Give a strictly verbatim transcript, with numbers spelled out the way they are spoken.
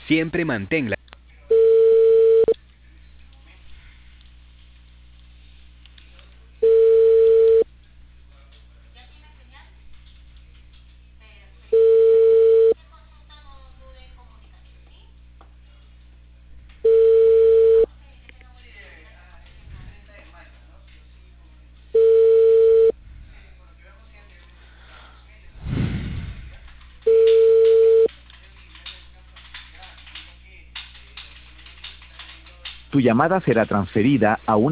Siempre manténla. Tu llamada será transferida a una